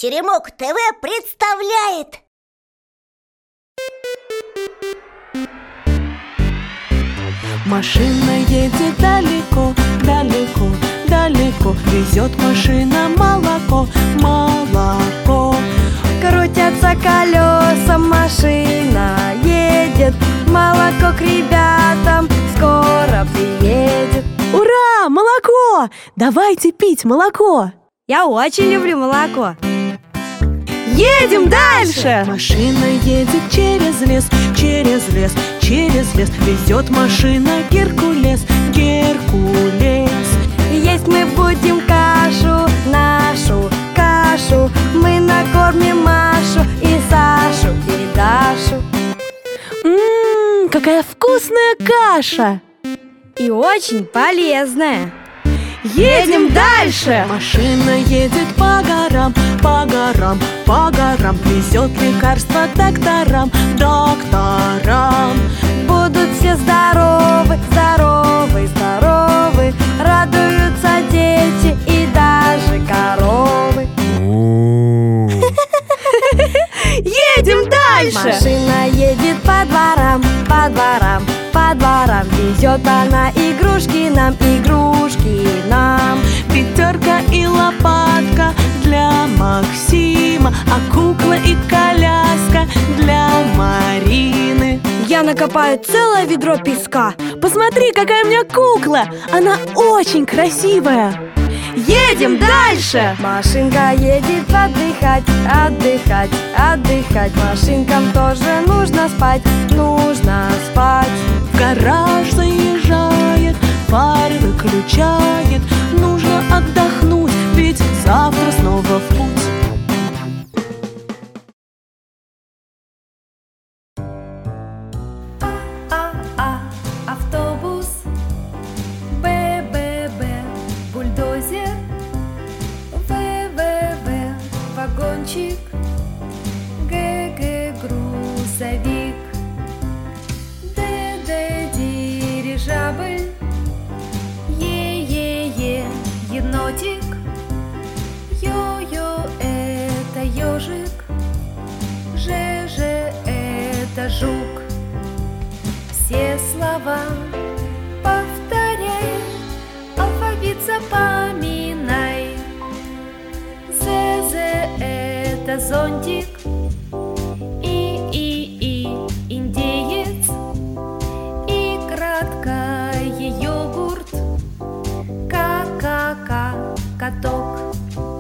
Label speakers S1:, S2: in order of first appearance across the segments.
S1: Теремок ТВ представляет.
S2: Машина едет далеко, далеко, далеко. Везет машина молоко, молоко.
S3: Крутятся колеса, машина едет. Молоко к ребятам скоро приедет.
S2: Ура, молоко! Давайте пить молоко.
S3: Я очень люблю молоко.
S2: Едем дальше! Машина едет через лес, через лес, через лес. Везет машина Геркулес, Геркулес.
S3: Есть мы будем кашу, нашу кашу. Мы накормим Машу и Сашу и Дашу.
S2: Какая вкусная каша!
S3: И очень полезная.
S2: Едем дальше! Машина едет по горам, по горам, по горам. Везет лекарства докторам, докторам.
S3: Будут все здоровы, здоровы, здоровы. Радуются дети и даже коровы.
S2: Едем дальше!
S3: Машина едет по дворам, по дворам, по дворам. Везет она игрушки нам, игрушки нам.
S2: Пятерка и лопатка для Максима, а кукла и коляска для Марины.
S3: Я накопаю целое ведро песка.
S2: Посмотри, какая у меня кукла! Она очень красивая! Едем дальше!
S3: Машинка едет отдыхать, отдыхать, отдыхать. Машинкам тоже нужно спать, нужно спать.
S2: В гараж заезжает, фары выключает. Нужно отдохнуть, ведь завтра снова в путь.
S3: Автобус, БББ, бульдозер, ВВВ, вагончик, ГГ, грузовик, ДД, дирижабль, Е, енотик, Йо, это ежик, ЖЖ, это жук. Все слова повторяй, алфавит запоминай. ЗЗ – это зонтик, И – индеец, И – краткое йогурт, К – каток,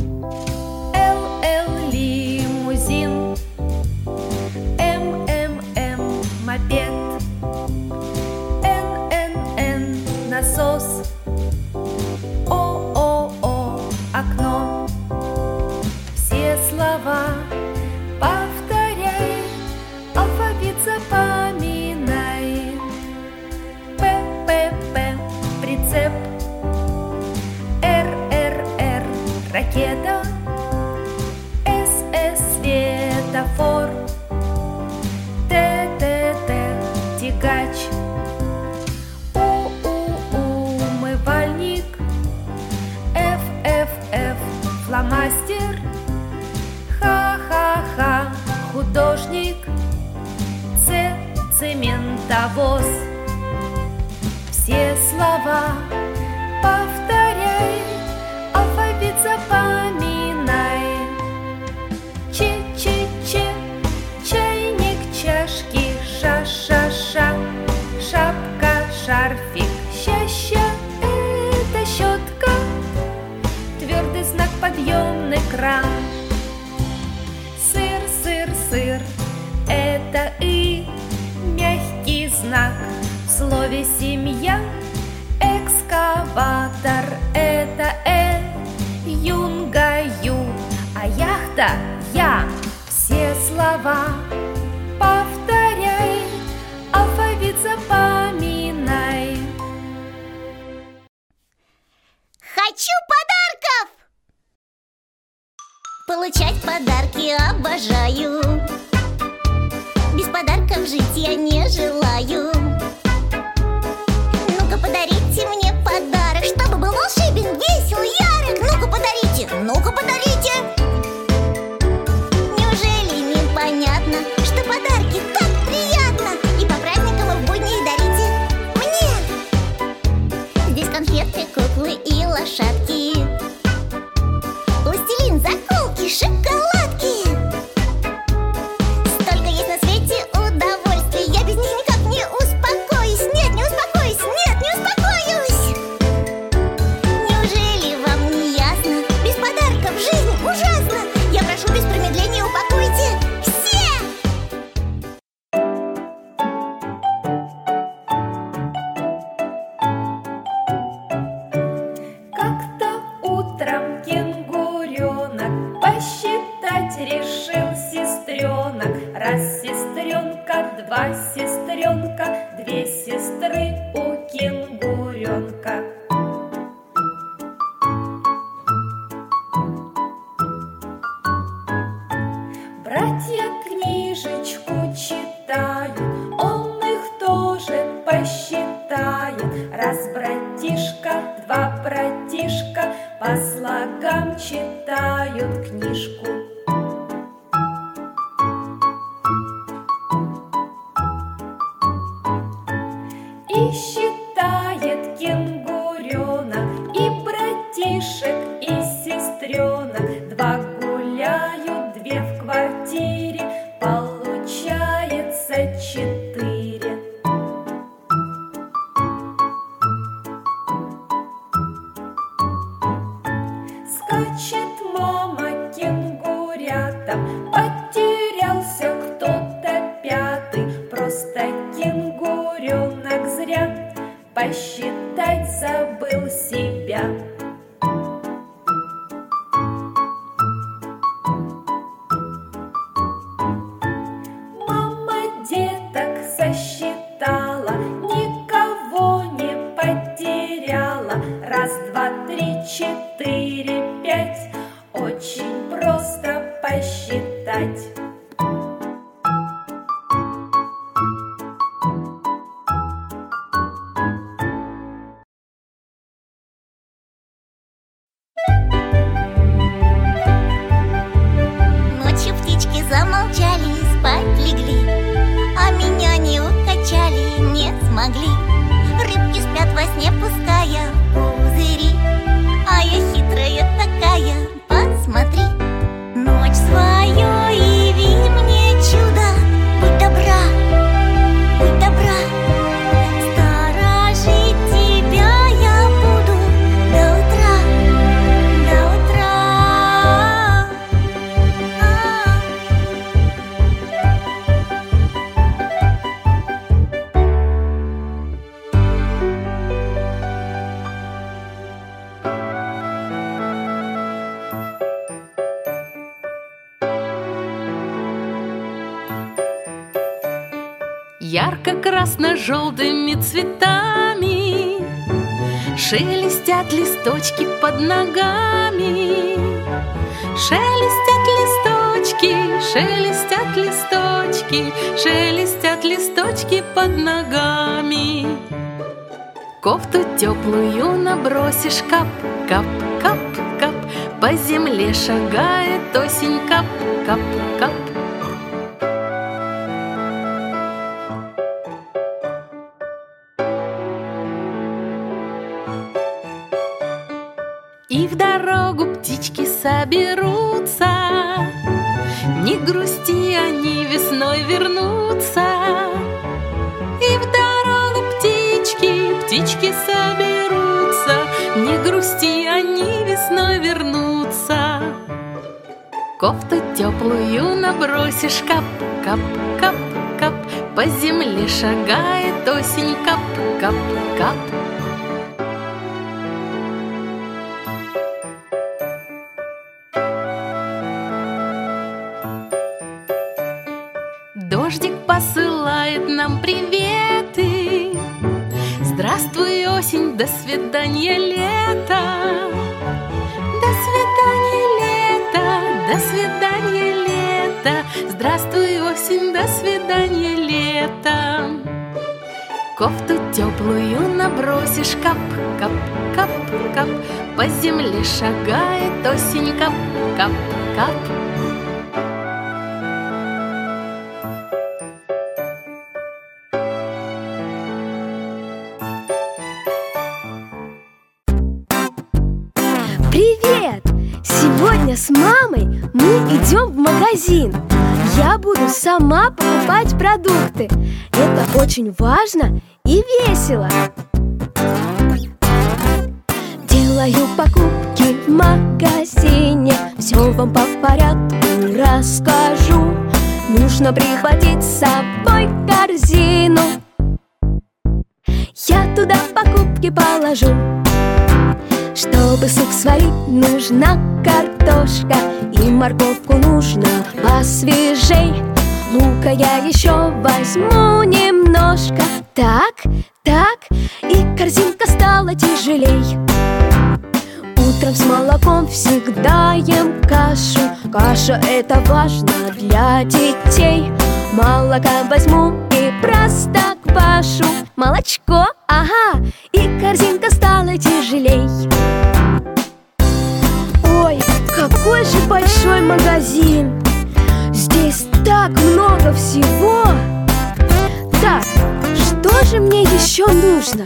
S3: Л – лимузин, М – мопед, насос, О, окно. Все слова повторяй, алфавит запоминай. П, прицеп, Р, ракета, С, светофор, Т, тягач, Ф, фломастер, Х, художник, Ц, цементовоз. Все слова повторяй, алфавит запоминай. Ч, чайник, чашки, ша, шапка, шарфик, ща, это щетка, твердый знак, подъемный кран. Сыр, это И, мягкий знак. В слове семья, экскаватор, это Юнга, а яхта я. Все слова повторяй, алфавит запоминай.
S1: Хочу подарков! Получать подарки обожаю. Без подарков жить я не желаю. Ну-ка подарите мне подарок, чтобы был волшебен, весел, ярок. Ну-ка подарите, ну-ка подарите. лошадки. Пластилин, заколки, шоколадки. Столько есть на свете удовольствий. Я без них никак не успокоюсь. Нет, не успокоюсь, нет, не успокоюсь. Неужели вам не ясно? Без подарков жизнь ужасна. Я прошу без промедления упакуйте все.
S3: Как-то утром кенгуренок посчитать решил сестренок. Раз сестренка, два сестренка, две сестры у кенгуренка. Братья книжечку читают, он их тоже посчитает. Раз братишка, два братишка по слогам читают книжку. И считает кенгуренок и братишек, и сестренок. Два гуляют, две в квартире, получается 4. Скачет мама кенгурятам, потерялся кто-то пятый. Просто кенгуренок зря посчитать забыл себя. Мама деток сосчитала, никого не потеряла. Раз, два, три, 4, 5. Очень просто посчитать.
S1: Ночью птички замолчали, спать легли, а меня не укачали, не смогли. Рыбки спят во сне, пуская пузыри, а я хитрая такая, посмотри. Ночь свою яви мне чудо, будь добра, сторожить тебя я буду до утра, до утра.
S2: Ярко-красно-желтыми цветами шелестят листочки под ногами. Шелестят листочки, шелестят листочки, шелестят листочки под ногами. Кофту теплую набросишь, кап, кап, кап, кап. По земле шагает осень, кап, кап, кап. И в дорогу птички соберутся, не грусти, они весной вернутся. И в дорогу птички соберутся, не грусти, они весной вернутся. Кофту теплую набросишь, кап, кап, кап, кап. По земле шагает осень, кап, кап, кап. Дождик посылает нам приветы. Здравствуй, осень, до свидания, лето. До свидания, лето, до свидания, лето. Здравствуй, осень, до свидания, лето. Кофту теплую набросишь, кап, кап, кап, кап. По земле шагает осень, кап, кап, кап.
S3: Привет! Сегодня с мамой мы идем в магазин. Я буду сама покупать продукты. Это очень важно и весело. Делаю покупки в магазине, все вам по порядку расскажу. Нужно прихватить с собой корзину. Я туда покупки положу. Чтобы суп сварить, нужна картошка, и морковку нужно посвежей. Лука я еще возьму немножко. Так, и корзинка стала тяжелей. Утром с молоком всегда ем кашу. Каша — это важно для детей. Молока возьму и простоквашу. Молочко, ага, и корзинка стала тяжелей. Ой, какой же большой магазин! Здесь так много всего! Так, что же мне еще нужно?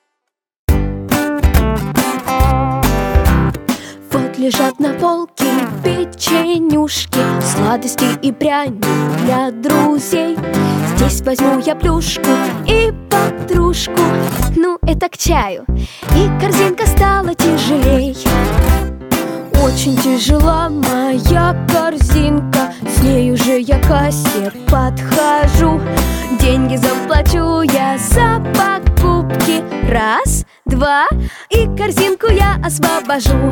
S3: Вот лежат на полке печенюшки, сладости и пряник для друзей. Здесь возьму я плюшку и подружку. Ну, это к чаю. И корзинка стала тяжелей. Очень тяжела моя корзинка, с ней уже я к кассе подхожу. Деньги заплачу я за покупки. Раз, два, и корзинку я освобожу.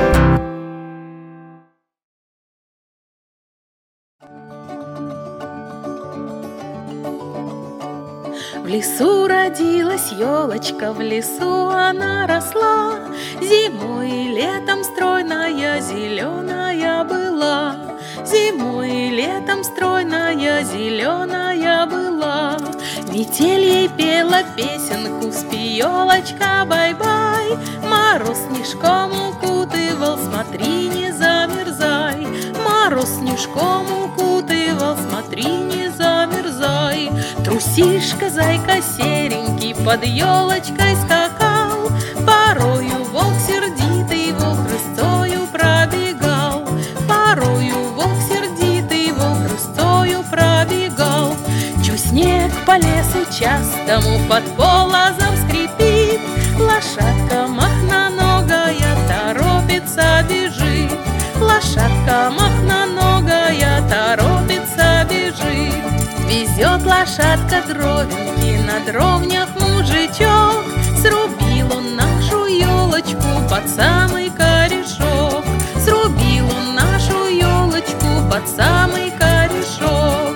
S4: В лесу родилась елочка, в лесу она росла. Зимой и летом стройная, зеленая была. Зимой и летом стройная, зеленая была. Метель ей пела песенку, спи, елочка, бай-бай. Мороз снежком укутывал, смотри, не замерзай. Мороз снежком укутывал, смотри, не замерзай. Трусишка, зайка серенький, под елочкой скакал. Порою волк сердитый, волк рысцою пробегал. Порою волк сердитый, волк рысцою пробегал. Чу снег по лесу частому под полозом скрипит. Лошадка махноногая торопится, бежит. Лошадка махноногая торопится, бежит. Везет лошадка дровинки, на дровнях мужичок. Срубил он нашу елочку под самый корешок. Срубил он нашу елочку под самый корешок.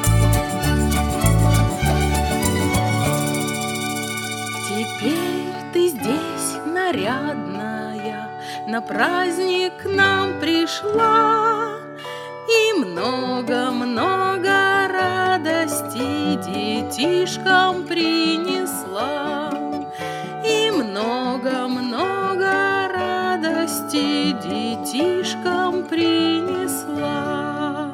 S4: Теперь ты здесь нарядная, на праздник к нам пришла. И много-много радости детишкам принесла. И много-много радости детишкам принесла.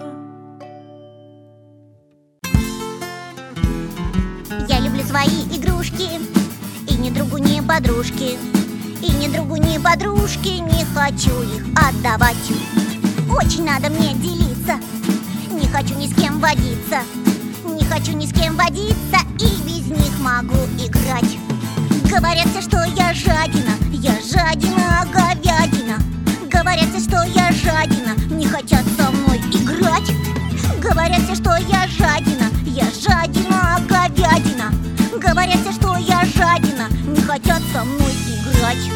S1: Я люблю свои игрушки, и ни другу, ни подружке. И ни другу, ни подружке не хочу их отдавать. Очень надо мне делиться, не хочу ни с кем водиться. Не хочу ни с кем водиться, и без них могу играть. Говорят все, что я жадина, говядина. Говорят все, что я жадина, не хотят со мной играть. Говорят все, что я жадина, говядина. Говорят все, что я жадина, не хотят со мной играть.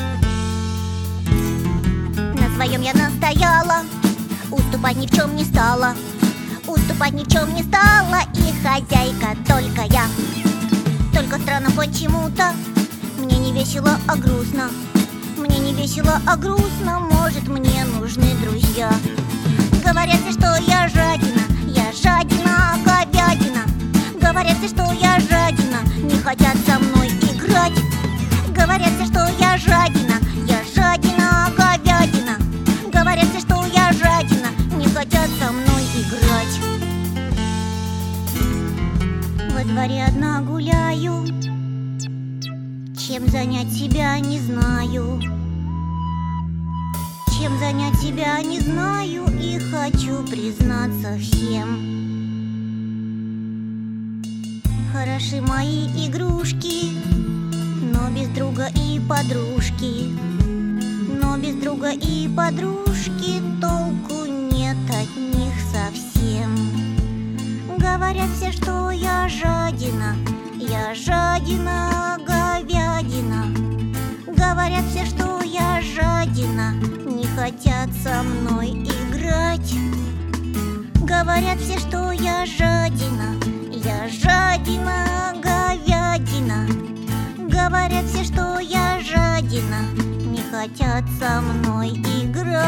S1: На своем я настояла, уступать ни в чем не стала. Уступать ни в чем не стала, и хозяйка только я. Только странно почему-то, мне не весело, а грустно. Мне не весело, а грустно, может, мне нужны друзья. Говорят все, что я жадина, говядина. Говорят все, что я жадина, не хотят со мной играть. Говорят все, что я жадина, говядина. Говорят все, что я жадина, не хотят со мной играть. Во дворе одна гуляю, чем занять себя не знаю. Чем занять себя не знаю и хочу признаться всем. Хороши мои игрушки, но без друга и подружки. Но без друга и подружки толку нет от них совсем. Говорят все, что я жадина говядина. Говорят все, что я жадина, не хотят со мной играть. Говорят все, что я жадина говядина. Говорят все, что я жадина, не хотят со мной играть.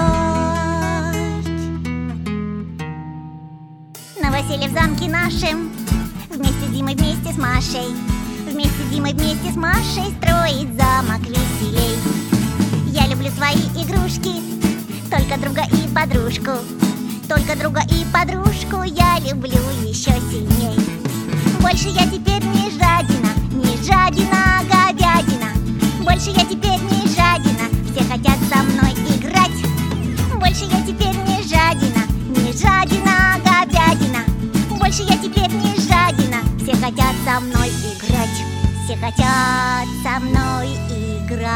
S1: Новоселье в замке нашем, вместе с Димой, вместе с Машей. Вместе с Димой, вместе с Машей строить замок веселей. Я люблю свои игрушки, только друга и подружку. Только друга и подружку я люблю еще сильней. Больше я теперь не жадина говядина. Больше я теперь не жадина, все хотят со мной играть. Больше я теперь не жадина говядина. Больше я теперь не жадина, все хотят со мной играть. Все хотят со мной играть.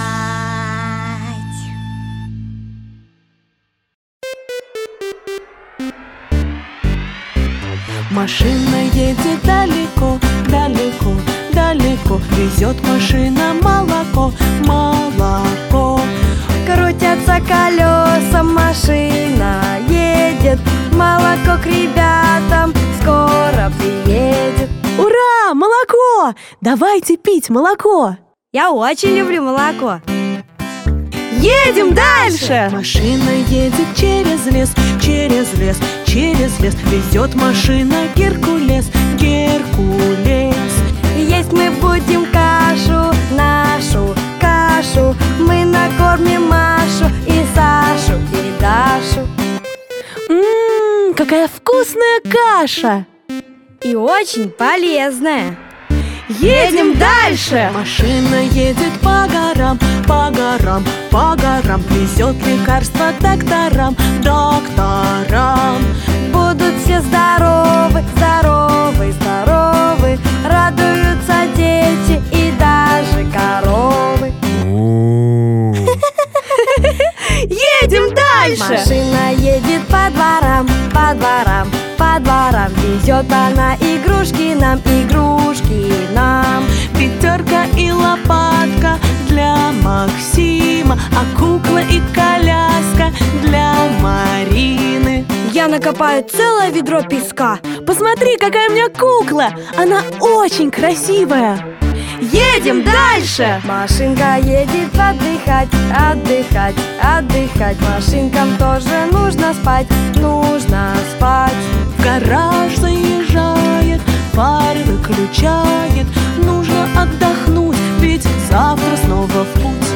S2: Машина едет далеко, далеко, далеко. Везет машина молоко, молоко.
S3: Крутятся колеса, машина едет. Молоко к ребятам скоро приедет.
S2: Ура, молоко! Давайте пить молоко.
S3: Я очень люблю молоко.
S2: Едем дальше! Машина едет через лес, через лес, через лес. Везет машина Геркулес, Геркулес.
S3: Есть мы будем кашу, нашу кашу. Мы накормим Машу и Сашу и Дашу.
S2: Какая вкусная каша!
S3: И очень полезная.
S2: Едем дальше! Машина едет по горам, по горам, по горам. Везет лекарства докторам, докторам.
S3: Будут все здоровы, здоровы, здоровы. Радуются дети и даже коровы.
S2: Едем дальше!
S3: Машина едет по дворам, по дворам, по дворам. Везет она игрушки нам, игрушки нам.
S2: Пятерка и лопатка для Максима, а кукла и коляска для Марины.
S3: Я накопаю целое ведро песка.
S2: Посмотри, какая у меня кукла! Она очень красивая! Едем дальше!
S3: Машинка едет отдыхать, отдыхать, отдыхать. Машинкам тоже нужно спать, нужно спать.
S2: В гараж заезжает, фары выключает. Нужно отдохнуть, ведь завтра снова в путь.